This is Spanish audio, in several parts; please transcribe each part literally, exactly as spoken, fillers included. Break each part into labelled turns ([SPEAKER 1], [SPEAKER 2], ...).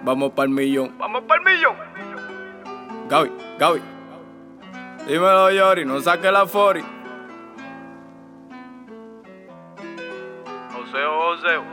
[SPEAKER 1] Vamos pa'l millón.
[SPEAKER 2] Vamos pa'l millón.
[SPEAKER 1] Gaby, Gaby. Dímelo, Yori, no saque la fori.
[SPEAKER 2] Joseo, Joseo.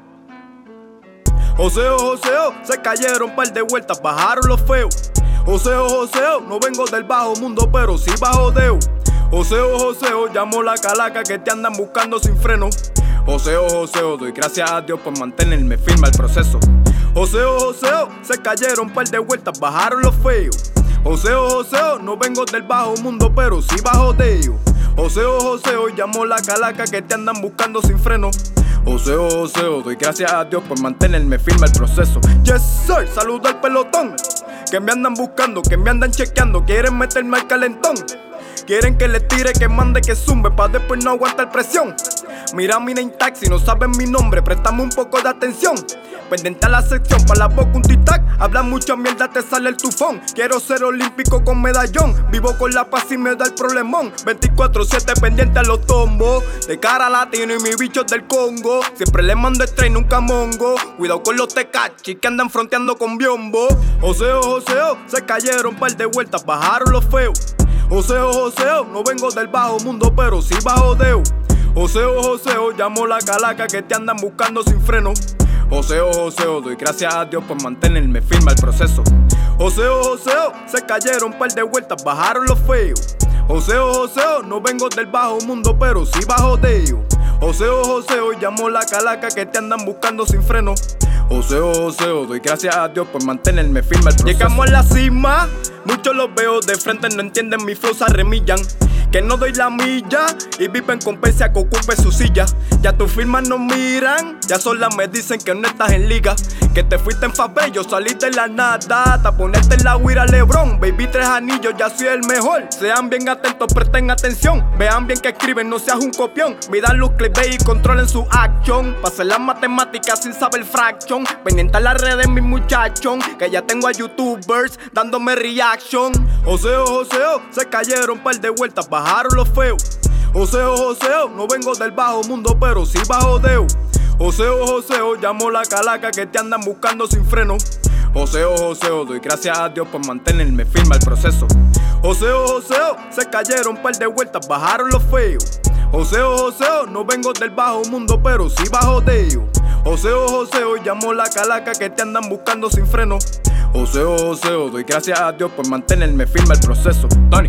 [SPEAKER 1] Joseo, Joseo, se cayeron par de vueltas, bajaron los feos. Joseo, Joseo, no vengo del bajo mundo, pero sí bajo Deo. Joseo, Joseo, llamó la calaca que te andan buscando sin freno. Joseo, Joseo, doy gracias a Dios por mantenerme firme al proceso. Joseo, Joseo, se cayeron par de vueltas, bajaron los feos. Joseo, Joseo, no vengo del bajo mundo, pero sí bajo Deo. Joseo, Joseo, llamó la calaca que te andan buscando sin freno. Joseo, Joseo, doy gracias a Dios por mantenerme firme al proceso. Yes sir, saludo al pelotón, que me andan buscando, que me andan chequeando, quieren meterme al calentón. Quieren que le tire, que mande, que zumbe, pa' después no aguantar presión. Mira mi name tag, si no saben mi nombre, préstame un poco de atención. Pendiente a la sección, pa' la boca un tic-tac. Habla mucha mierda, te sale el tufón. Quiero ser olímpico con medallón. Vivo con la paz y me da el problemón. veinticuatro siete pendiente a los tombos. De cara latino y mis bichos del Congo. Siempre le mando estrés, nunca mongo. Cuidado con los tecachis que andan fronteando con biombo. Joseo, Joseo, se cayeron par de vueltas, bajaron los feos. Joseo, Joseo, no vengo del bajo mundo, pero sí bajo Deo. Joseo, Joseo, llamó la calaca que te andan buscando sin freno. Joseo, Joseo, doy gracias a Dios por mantenerme firme al proceso. Joseo, Joseo, se cayeron par de vueltas, bajaron los feos. Joseo, Joseo, no vengo del bajo mundo, pero sí bajo Deo. Joseo, Joseo, llamó la calaca que te andan buscando sin freno. Joseo, Joseo, doy gracias a Dios por mantenerme firme al proceso. Llegamos a la cima, muchos los veo de frente, no entienden mi flow, se arremillan. Que no doy la milla y viven con pese a que ocupe su silla. Ya tus firmas no miran, ya solas me dicen que no estás en liga. Que te fuiste en favela, yo saliste de la nada. Hasta ponerte en la guira Lebron, baby tres anillos, ya soy el mejor. Sean bien atentos, presten atención. Vean bien que escriben, no seas un copión. Midan los clips y controlen su acción. Pasen las matemáticas sin saber fraction. Pendiente a las redes mis muchachos, que ya tengo a youtubers dándome reaction. Joseo, Joseo, se cayeron par de vueltas, bajaron los feos. Joseo, Joseo, no vengo del bajo mundo, pero sí bajo Deo. Joseo, Joseo, llamó la calaca que te andan buscando sin freno. Joseo, Joseo, doy gracias a Dios por mantenerme firme al proceso. Joseo, Joseo, se cayeron par de vueltas, bajaron los feos. Joseo, Joseo, no vengo del bajo mundo, pero sí bajo Deo. Joseo, Joseo, llamó la calaca que te andan buscando sin freno. Joseo, Joseo, doy gracias a Dios por mantenerme firme al proceso. Tony,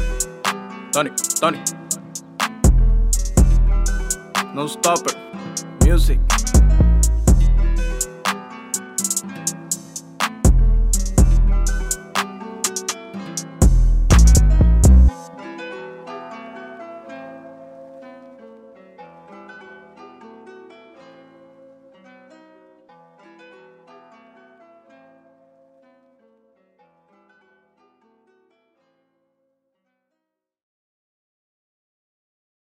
[SPEAKER 1] Tony, Tony. No stopper, music.